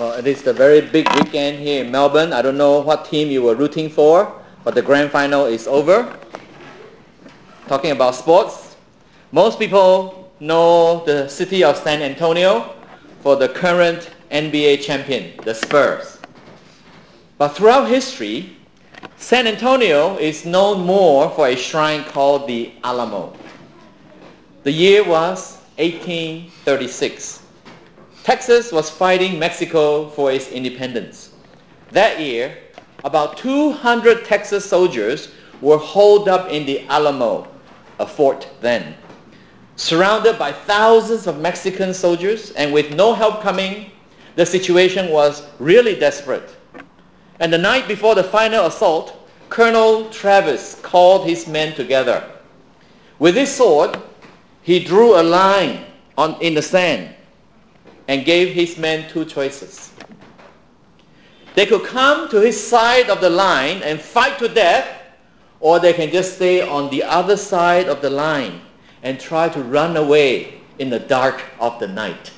It is a very big weekend here in Melbourne. I don't know what team you were rooting for, but the grand final is over. Talking about sports, most people know the city of San Antonio for the current NBA champion, the Spurs. But throughout history, San Antonio is known more for a shrine called the Alamo. The year was 1836. Texas was fighting Mexico for its independence. That year, about 200 Texas soldiers were holed up in the Alamo, a fort then. Surrounded by thousands of Mexican soldiers and with no help coming, the situation was really desperate. And the night before the final assault, Colonel Travis called his men together. With his sword, he drew a line in the sand and gave his men two choices. They could come to his side of the line and fight to death, or they can just stay on the other side of the line and try to run away in the dark of the night.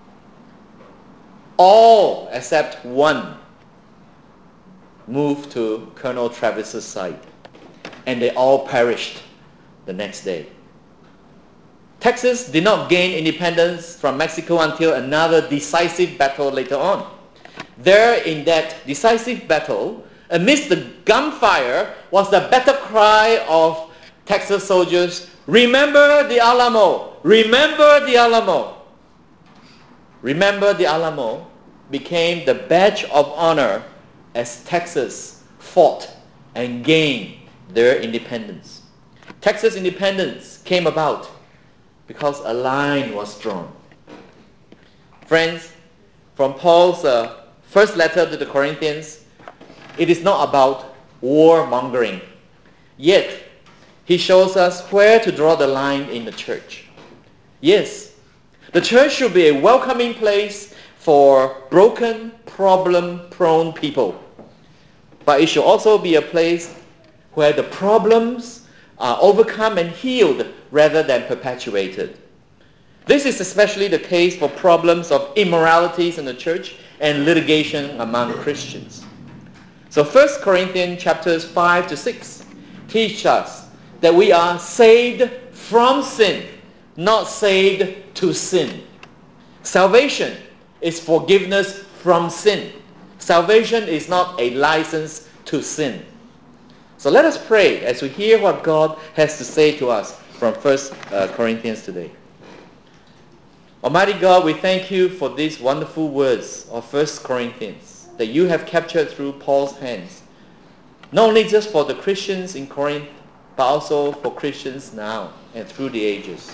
All except one moved to Colonel Travis's side, and they all perished the next day. Texas did not gain independence from Mexico until another decisive battle later on. There in that decisive battle, amidst the gunfire, was the battle cry of Texas soldiers, "Remember the Alamo! Remember the Alamo!" "Remember the Alamo" became the badge of honor as Texas fought and gained their independence. Texas independence came about because a line was drawn. Friends, from Paul's first letter to the Corinthians, it is not about warmongering. Yet, he shows us where to draw the line in the church. Yes, the church should be a welcoming place for broken, problem-prone people. But it should also be a place where the problems are overcome and healed rather than perpetuated. This is especially the case for problems of immoralities in the church and litigation among Christians. So 1 Corinthians chapters 5 to 6 teach us that we are saved from sin, not saved to sin. Salvation is forgiveness from sin. Salvation is not a license to sin. So let us pray as we hear what God has to say to us from 1 Corinthians today. Almighty God, we thank you for these wonderful words of 1 Corinthians that you have captured through Paul's hands. Not only just for the Christians in Corinth, but also for Christians now and through the ages.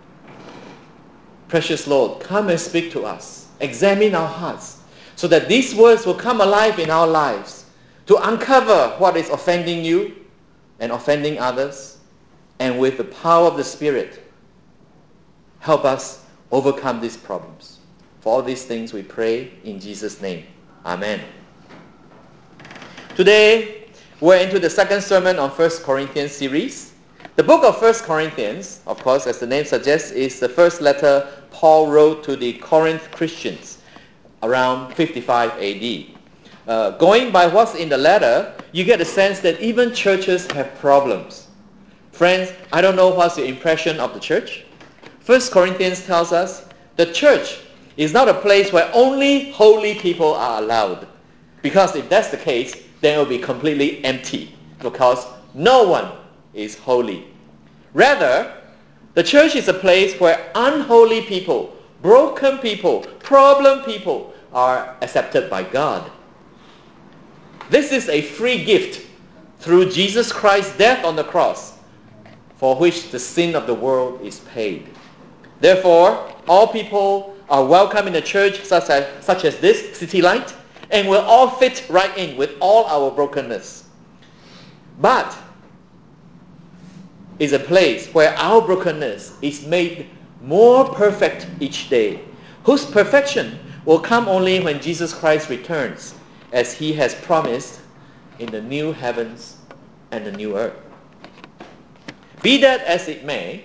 Precious Lord, come and speak to us. Examine our hearts so that these words will come alive in our lives to uncover what is offending you and offending others, and with the power of the Spirit, help us overcome these problems. For all these things we pray in Jesus' name. Amen. Today, we're into the second sermon on 1 Corinthians series. The book of 1 Corinthians, of course, as the name suggests, is the first letter Paul wrote to the Corinth Christians around 55 AD. Going by what's in the letter, you get a sense that even churches have problems. Friends, I don't know what's your impression of the church. 1 Corinthians tells us the church is not a place where only holy people are allowed. Because if that's the case, then it will be completely empty, because no one is holy. Rather, the church is a place where unholy people, broken people, problem people are accepted by God. This is a free gift through Jesus Christ's death on the cross, for which the sin of the world is paid. Therefore, all people are welcome in the church such as this City Light, and will all fit right in with all our brokenness. But is a place where our brokenness is made more perfect each day, whose perfection will come only when Jesus Christ returns, as he has promised in the new heavens and the new earth. Be that as it may,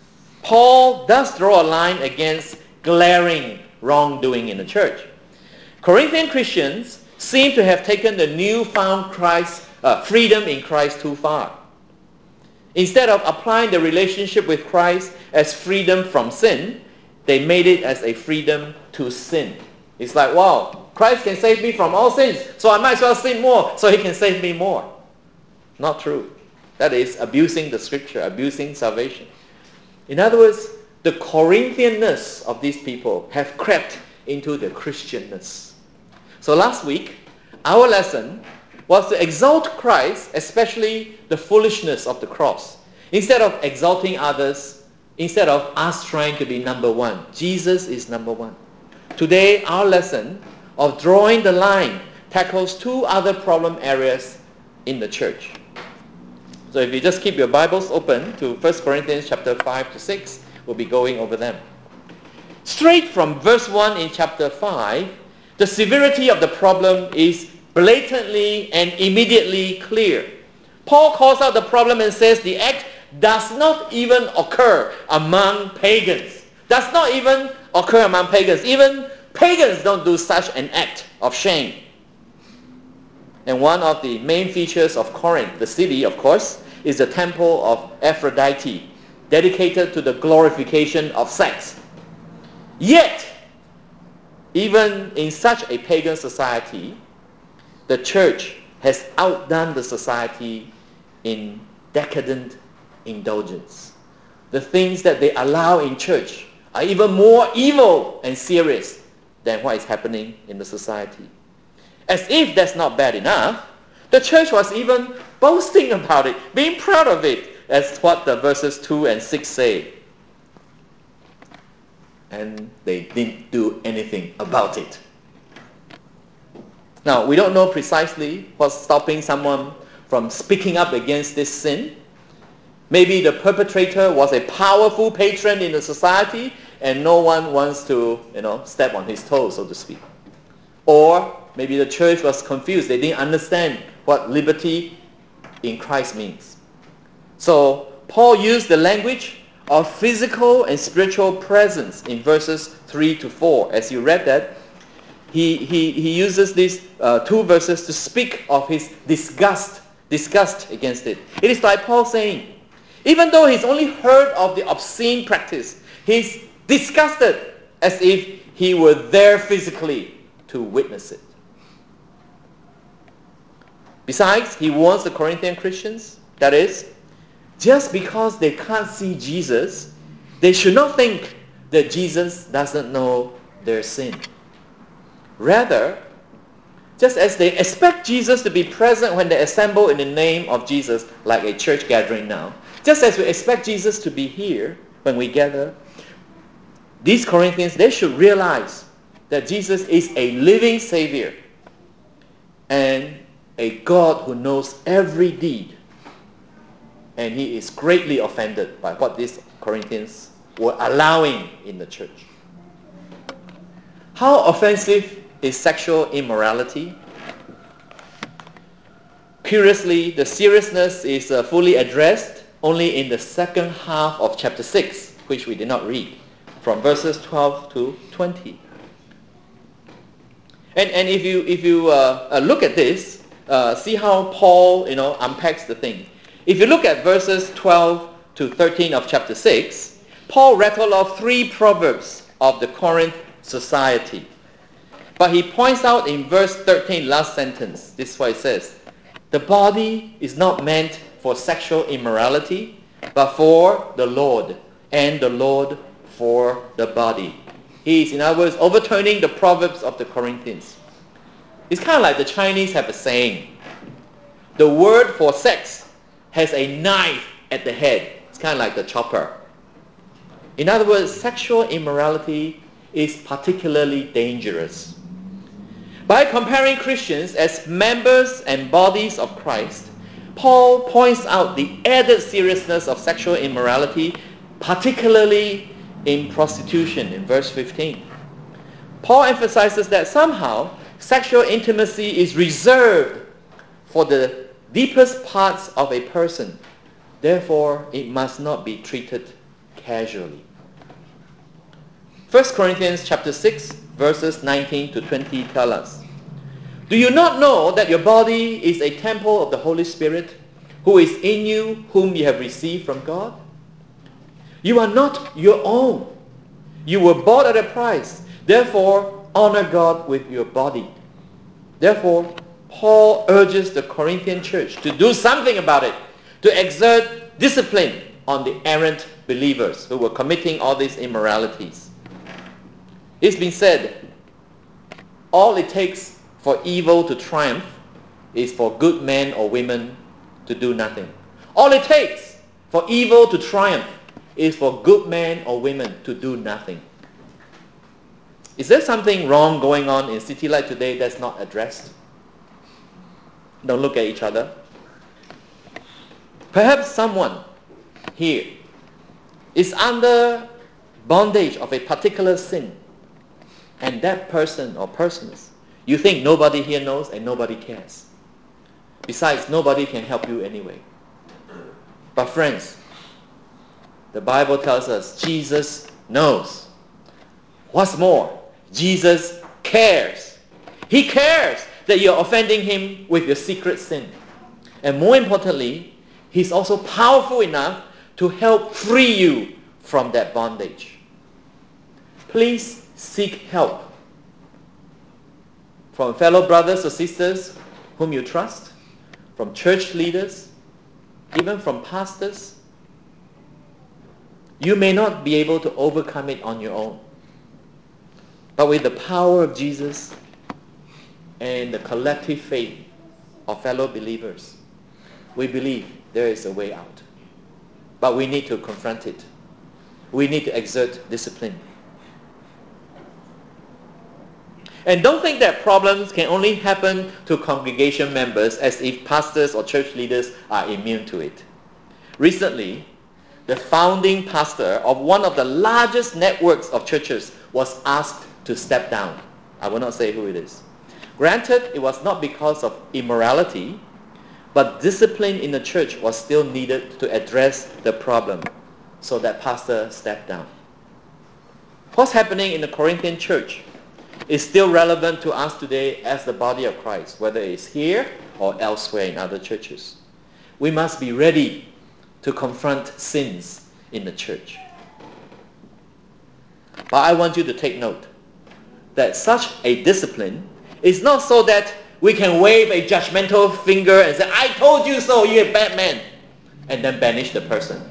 Paul does draw a line against glaring wrongdoing in the church. Corinthian Christians seem to have taken the newfound freedom in Christ too far. Instead of applying the relationship with Christ as freedom from sin, they made it as a freedom to sin. It's like, wow, Christ can save me from all sins, so I might as well sin more so he can save me more. Not true. That is abusing the scripture, abusing salvation. In other words, the Corinthianness of these people have crept into the Christianness. So last week, our lesson was to exalt Christ, especially the foolishness of the cross. Instead of exalting others, instead of us trying to be number one, Jesus is number one. Today, our lesson of drawing the line tackles two other problem areas in the church. So if you just keep your Bibles open to 1 Corinthians chapter 5 to 6, we'll be going over them. Straight from verse 1 in chapter 5, the severity of the problem is blatantly and immediately clear. Paul calls out the problem and says the act does not even occur among pagans. Does not even occur among pagans. Even pagans don't do such an act of shame. And one of the main features of Corinth, the city, of course, is the temple of Aphrodite, dedicated to the glorification of sex. Yet, even in such a pagan society, the church has outdone the society in decadent indulgence. The things that they allow in church are even more evil and serious than what is happening in the society. As if that's not bad enough, the church was even boasting about it, being proud of it, as what the verses 2 and 6 say. And they didn't do anything about it. Now, we don't know precisely what's stopping someone from speaking up against this sin. Maybe the perpetrator was a powerful patron in the society and no one wants to, step on his toes, so to speak. Or maybe the church was confused. They didn't understand what liberty in Christ means. So Paul used the language of physical and spiritual presence in verses 3 to 4. As you read that, he uses these two verses to speak of his disgust against it. It is like Paul saying, even though he's only heard of the obscene practice, he's disgusted as if he were there physically to witness it. Besides, he warns the Corinthian Christians, that is, just because they can't see Jesus, they should not think that Jesus doesn't know their sin. Rather, just as they expect Jesus to be present when they assemble in the name of Jesus, like a church gathering now, just as we expect Jesus to be here when we gather, these Corinthians, they should realize that Jesus is a living Savior and a God who knows every deed. And he is greatly offended by what these Corinthians were allowing in the church. How offensive is sexual immorality? Curiously, the seriousness is fully addressed only in the second half of chapter 6, which we did not read, from verses 12 to 20. And if you look at this, see how Paul unpacks the thing. If you look at verses 12 to 13 of chapter 6, Paul rattled off 3 proverbs of the Corinth society. But he points out in verse 13, last sentence, this is what it says. The body is not meant for sexual immorality, but for the Lord, and the Lord for the body. He is, in other words, overturning the proverbs of the Corinthians. It's kind of like the Chinese have a saying. The word for sex has a knife at the head. It's kind of like the chopper. In other words, sexual immorality is particularly dangerous. By comparing Christians as members and bodies of Christ, Paul points out the added seriousness of sexual immorality, particularly in prostitution in verse 15. Paul emphasizes that somehow sexual intimacy is reserved for the deepest parts of a person. Therefore, it must not be treated casually. 1 Corinthians chapter 6, verses 19 to 20 tell us, "Do you not know that your body is a temple of the Holy Spirit, who is in you, whom you have received from God? You are not your own. You were bought at a price. Therefore, honor God with your body." Therefore, Paul urges the Corinthian church to do something about it, to exert discipline on the errant believers who were committing all these immoralities. It's been said, all it takes for evil to triumph is for good men or women to do nothing. All it takes for evil to triumph is for good men or women to do nothing. Is there something wrong going on in City Light today that's not addressed? Don't look at each other. Perhaps someone here is under bondage of a particular sin, and that person or persons, you think nobody here knows and nobody cares. Besides, nobody can help you anyway. But friends, the Bible tells us Jesus knows. What's more, Jesus cares. He cares that you're offending him with your secret sin. And more importantly, he's also powerful enough to help free you from that bondage. Please seek help from fellow brothers or sisters whom you trust, from church leaders, even from pastors. You may not be able to overcome it on your own. But with the power of Jesus and the collective faith of fellow believers, we believe there is a way out. But we need to confront it. We need to exert discipline. And don't think that problems can only happen to congregation members as if pastors or church leaders are immune to it. Recently, the founding pastor of one of the largest networks of churches was asked to step down. I will not say who it is. Granted, it was not because of immorality, but discipline in the church was still needed to address the problem. So that pastor stepped down. What's happening in the Corinthian church is still relevant to us today as the body of Christ, whether it's here or elsewhere in other churches. We must be ready to confront sins in the church. But I want you to take note that such a discipline is not so that we can wave a judgmental finger and say, "I told you so, you're a bad man," and then banish the person.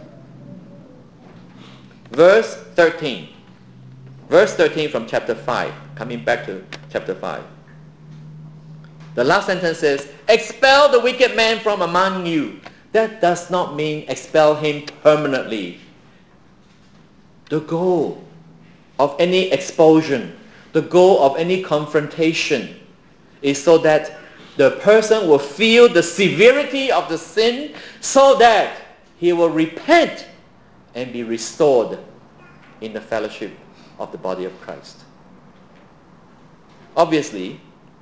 Verse 13 from chapter 5, coming back to chapter 5. The last sentence says, "Expel the wicked man from among you." That does not mean expel him permanently. The goal of any expulsion, the goal of any confrontation is so that the person will feel the severity of the sin, so that he will repent and be restored in the fellowship of the body of Christ. Obviously,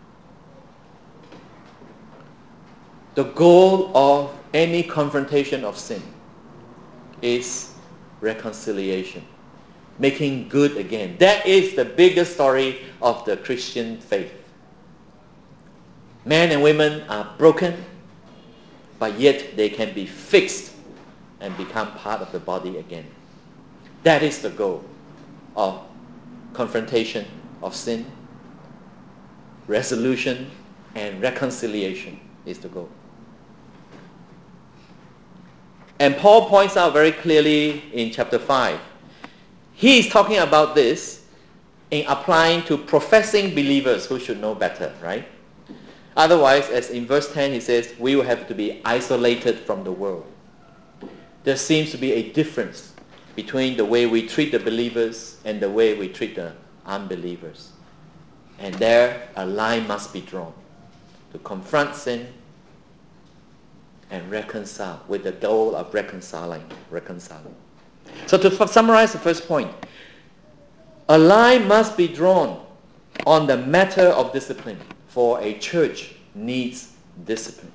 the goal of any confrontation of sin is reconciliation, making good again. That is the biggest story of the Christian faith. Men and women are broken, but yet they can be fixed and become part of the body again. That is the goal of confrontation of sin. Resolution and reconciliation is the goal. And Paul points out very clearly in chapter 5. He is talking about this in applying to professing believers who should know better, right? Otherwise, as in verse 10 he says, we will have to be isolated from the world. There seems to be a difference between the way we treat the believers and the way we treat the unbelievers. And there a line must be drawn to confront sin and reconcile with the goal of reconciling. So to summarize the first point, a line must be drawn on the matter of discipline, for a church needs discipline.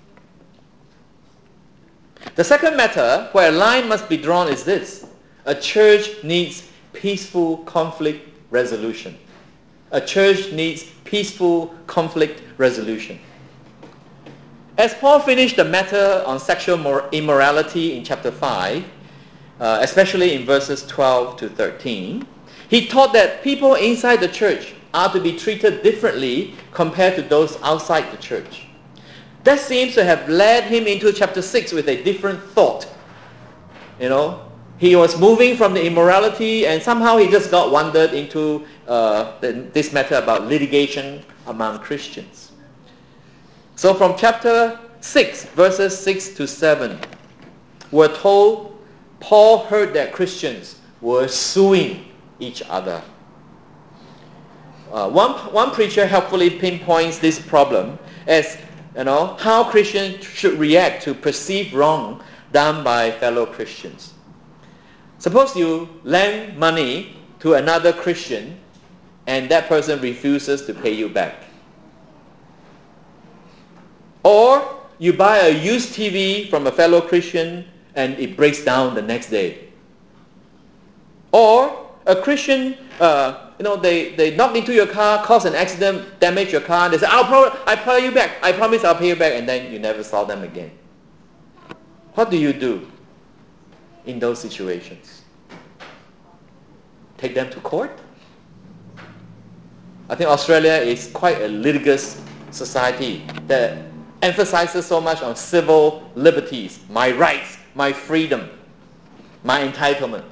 The second matter where a line must be drawn is this: a church needs peaceful conflict resolution. A church needs peaceful conflict resolution. As Paul finished the matter on sexual immorality in chapter 5, especially in verses 12 to 13, he taught that people inside the church are to be treated differently compared to those outside the church. That seems to have led him into chapter 6 with a different thought. He was moving from the immorality and somehow he just got wandered into this matter about litigation among Christians. So from chapter 6, verses 6 to 7, we're told Paul heard that Christians were suing each other. One preacher helpfully pinpoints this problem as how Christians should react to perceived wrong done by fellow Christians. Suppose you lend money to another Christian and that person refuses to pay you back. Or you buy a used TV from a fellow Christian and it breaks down the next day. Or a Christian, they knock into your car, cause an accident, damage your car, and they say, I pay you back. I promise I'll pay you back, and then you never saw them again. What do you do in those situations? Take them to court? I think Australia is quite a litigious society that emphasizes so much on civil liberties, my rights, my freedom, my entitlement.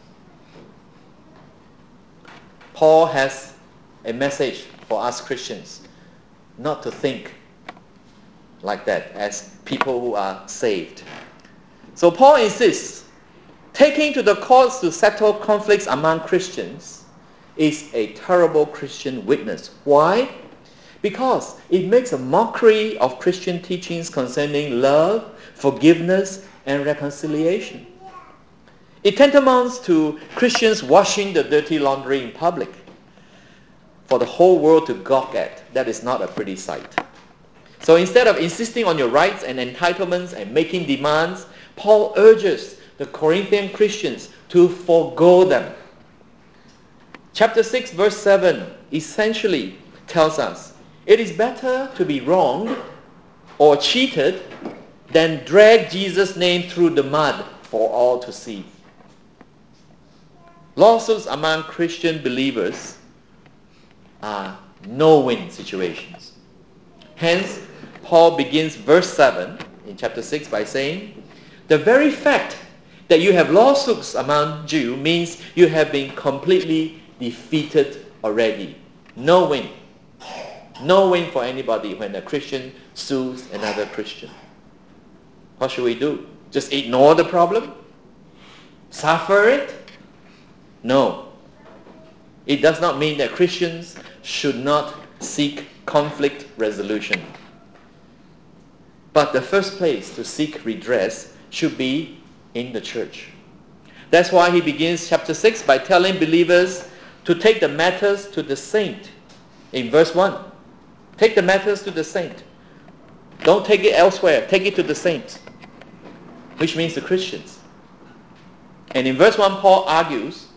Paul has a message for us Christians not to think like that as people who are saved. So Paul insists, taking to the courts to settle conflicts among Christians is a terrible Christian witness. Why? Because it makes a mockery of Christian teachings concerning love, forgiveness, and reconciliation. It tantamounts to Christians washing the dirty laundry in public for the whole world to gawk at. That is not a pretty sight. So instead of insisting on your rights and entitlements and making demands, Paul urges the Corinthian Christians to forego them. Chapter 6, verse 7 essentially tells us, it is better to be wronged or cheated than drag Jesus' name through the mud for all to see. Lawsuits among Christian believers are no-win situations. Hence, Paul begins verse 7 in chapter 6 by saying, the very fact that you have lawsuits among Jews means you have been completely defeated already. No win. No win for anybody when a Christian sues another Christian. What should we do? Just ignore the problem? Suffer it? No. It does not mean that Christians should not seek conflict resolution. But the first place to seek redress should be in the church. That's why he begins chapter 6 by telling believers to take the matters to the saint. In verse 1, take the matters to the saint. Don't take it elsewhere. Take it to the saint, which means the Christians. And in verse 1, Paul argues,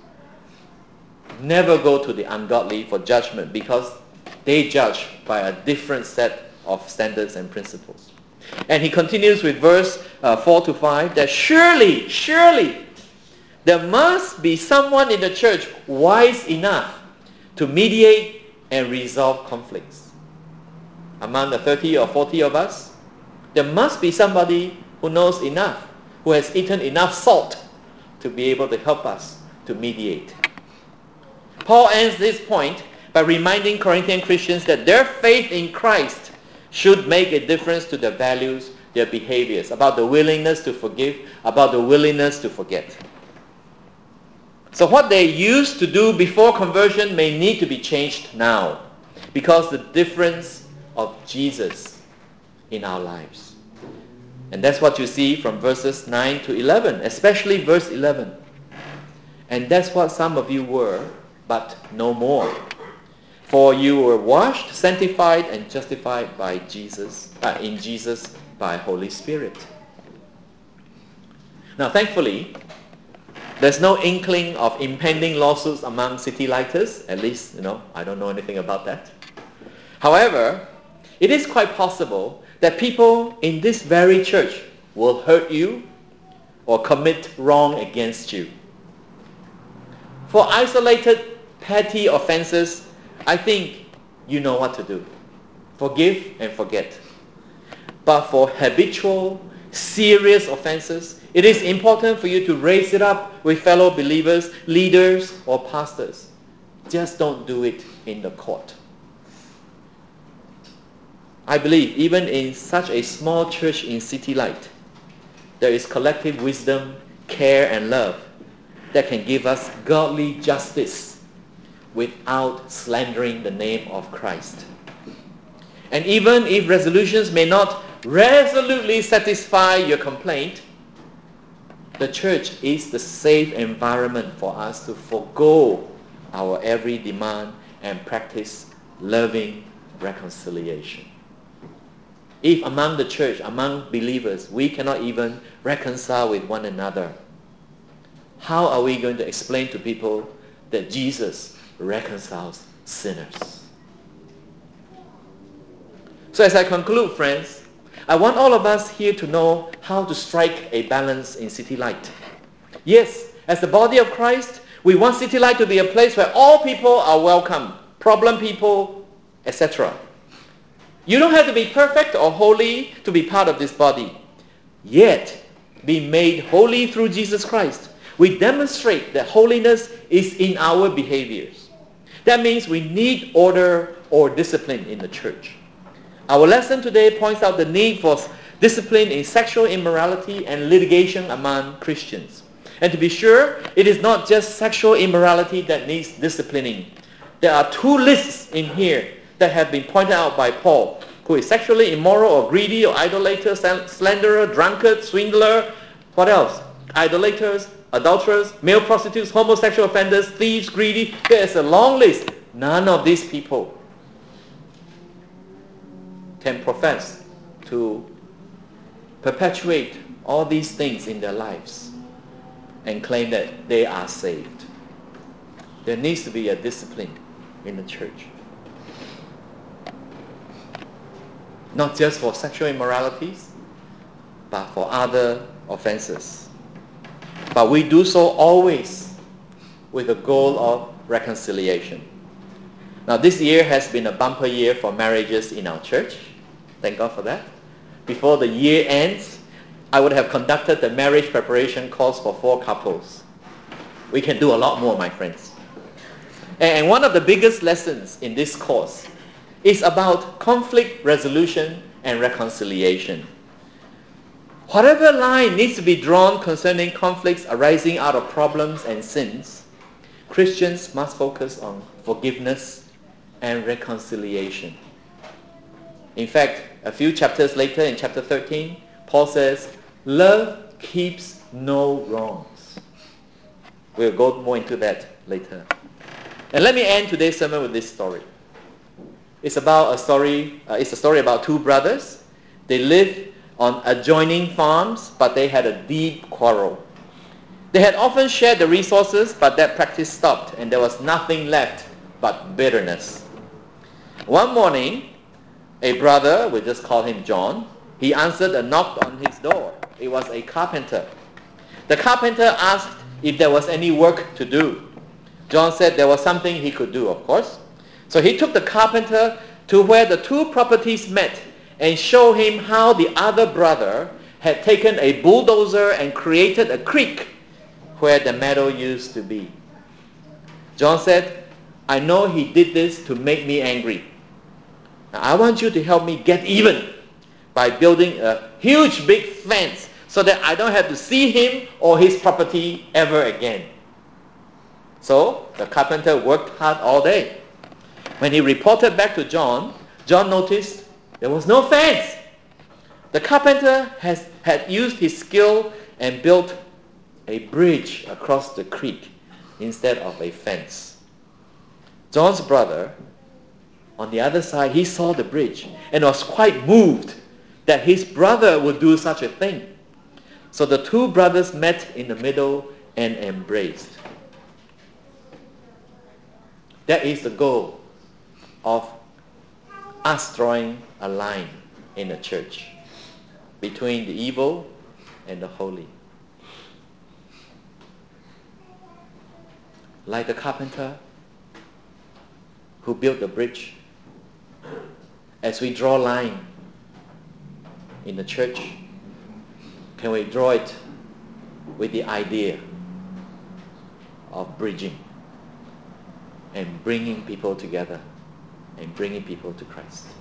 never go to the ungodly for judgment because they judge by a different set of standards and principles. And he continues with verse 4 to 5 that surely, there must be someone in the church wise enough to mediate and resolve conflicts. Among the 30 or 40 of us, there must be somebody who knows enough, who has eaten enough salt to be able to help us to mediate. Paul ends this point by reminding Corinthian Christians that their faith in Christ should make a difference to their values, their behaviors, about the willingness to forgive, about the willingness to forget. So what they used to do before conversion may need to be changed now because the difference of Jesus in our lives. And that's what you see from verses 9 to 11, especially verse 11. And that's what some of you were, but no more. For you were washed, sanctified, and justified by Jesus, in Jesus by Holy Spirit. Now, thankfully, There's no inkling of impending lawsuits among city lighters. At least, I don't know anything about that. However, it is quite possible that people in this very church will hurt you or commit wrong against you. For isolated, petty offenses, I think you know what to do. Forgive and forget. But for habitual, serious offenses, it is important for you to raise it up with fellow believers, leaders, or pastors. Just don't do it in the court. I believe even in such a small church in City Light, there is collective wisdom, care, and love that can give us godly justice without slandering the name of Christ. And even if resolutions may not resolutely satisfy your complaint, the church is the safe environment for us to forego our every demand and practice loving reconciliation. If among the church, among believers, we cannot even reconcile with one another, how are we going to explain to people that Jesus reconciles sinners? So as I conclude, friends, I want all of us here to know how to strike a balance in City Light. Yes, as the body of Christ, we want City Light to be a place where all people are welcome, problem people, etc. You don't have to be perfect or holy to be part of this body. Yet, be made holy through Jesus Christ. We demonstrate that holiness is in our behaviors. That means we need order or discipline in the church. Our lesson today points out the need for discipline in sexual immorality and litigation among Christians. And to be sure, it is not just sexual immorality that needs disciplining. There are two lists in here that have been pointed out by Paul, who is sexually immoral or greedy or idolater, slanderer, drunkard, swindler, what else? Idolaters, adulterers, male prostitutes, homosexual offenders, thieves, greedy. There is a long list. None of these people can profess to perpetuate all these things in their lives and claim that they are saved. There needs to be a discipline in the church. Not just for sexual immoralities, but for other offenses. But we do so always with the goal of reconciliation. Now this year has been a bumper year for marriages in our church. Thank God for that. Before the year ends, I would have conducted the marriage preparation course for 4 couples. We can do a lot more, my friends. And one of the biggest lessons in this course is about conflict resolution and reconciliation. Whatever line needs to be drawn concerning conflicts arising out of problems and sins, Christians must focus on forgiveness and reconciliation. In fact, a few chapters later, in chapter 13, Paul says, love keeps no wrongs. We'll go more into that later. And let me end today's sermon with this story. It's a story about 2 brothers. They lived on adjoining farms, but they had a deep quarrel. They had often shared the resources, but that practice stopped, and there was nothing left but bitterness. One morning, a brother, we'll just call him John, he answered a knock on his door. It was a carpenter. The carpenter asked if there was any work to do. John said there was something he could do, of course. So he took the carpenter to where the 2 properties met and showed him how the other brother had taken a bulldozer and created a creek where the meadow used to be. John said, I know he did this to make me angry. Now, I want you to help me get even by building a huge big fence so that I don't have to see him or his property ever again. So the carpenter worked hard all day. When he reported back to John, John noticed there was no fence. The carpenter had used his skill and built a bridge across the creek instead of a fence. John's brother, on the other side, he saw the bridge and was quite moved that his brother would do such a thing. So the 2 brothers met in the middle and embraced. That is the goal of us drawing a line in the church between the evil and the holy. Like the carpenter who built the bridge, as we draw a line in the church, can we draw it with the idea of bridging and bringing people together and bringing people to Christ?